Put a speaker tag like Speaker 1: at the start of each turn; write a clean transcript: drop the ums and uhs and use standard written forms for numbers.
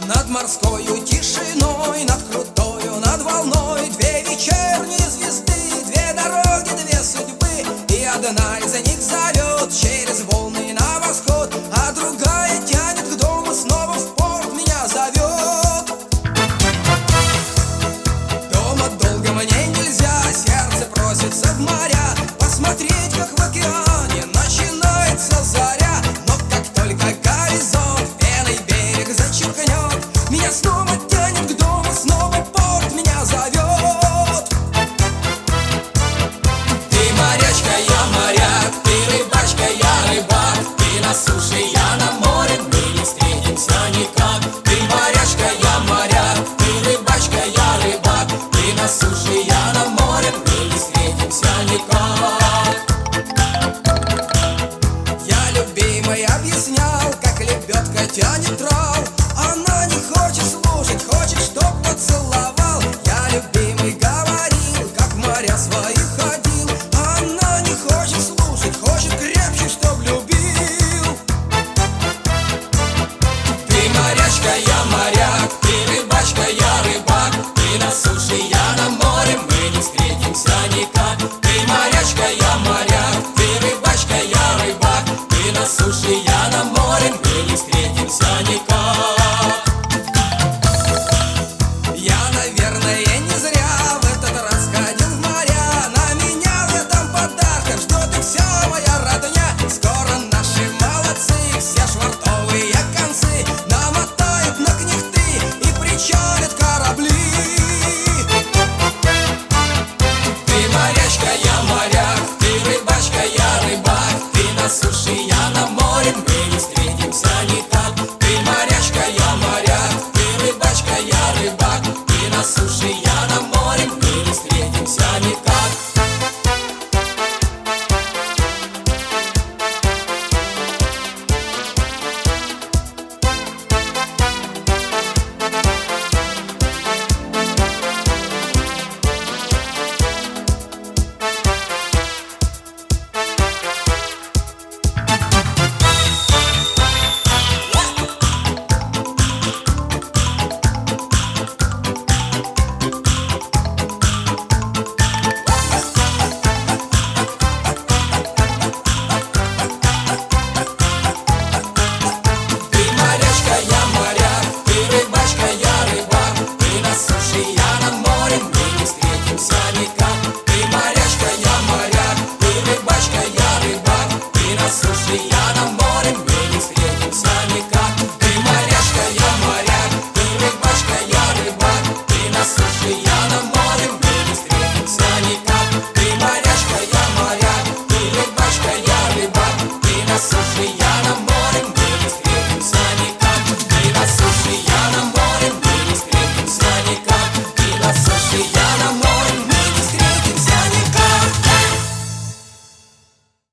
Speaker 1: Над морскою тишиной, над крутою, над волной две вечерние звезды, две дороги, две судьбы. И одна из них зовет через волны на восход, а другая тянет к дому, снова в порт меня зовет. Дома долго мне нельзя, сердце просится в моря, посмотреть, как в океане начинается заря. Но как только горизонт пеной берег зачеркнет, меня снова тянет к дому, снова порт меня зовет. Ты морячка, я моряк, ты рыбачка, я рыбак, ты на суше, я на море, мы не встретимся никак. Ты морячка, я моряк, ты рыбачка, я рыбак, ты на суше, я на море, мы не встретимся никак. Я любимой объяснял, как лебедка тянет трал, она не хочет слушать, хочет, чтоб поцеловал. Я любимый говорил, как в моря своих ходил, она не хочет слушать, хочет крепче, чтоб любил. Ты морячка, я моряк, ты рыбачка, я рыбак, ты на суше, я на море, мы не встретимся никак. Ты морячка, я моряк, ты рыбачка, я рыбак, ты на суше, я на море, мы не встретимся никак. Я, наверное, не зря в этот раз ходил в моря, на меня в этом подарком ждет и вся моя родня. Скоро наши молодцы все швартовые концы намотают на кнехты и причалят корабли. Ты морячка, я моряк, ты рыбачка, я рыбак, ты на суше, я на море, мы не встретимся никак. Ты морячка, я моряк, ты рыбачка, я рыбак, ты на суше, я на море, мы не встретимся никак. Я на море, мы не встретимся никак. Ты морячка, я моряк, ты рыбачка, я рыбак, ты на суше.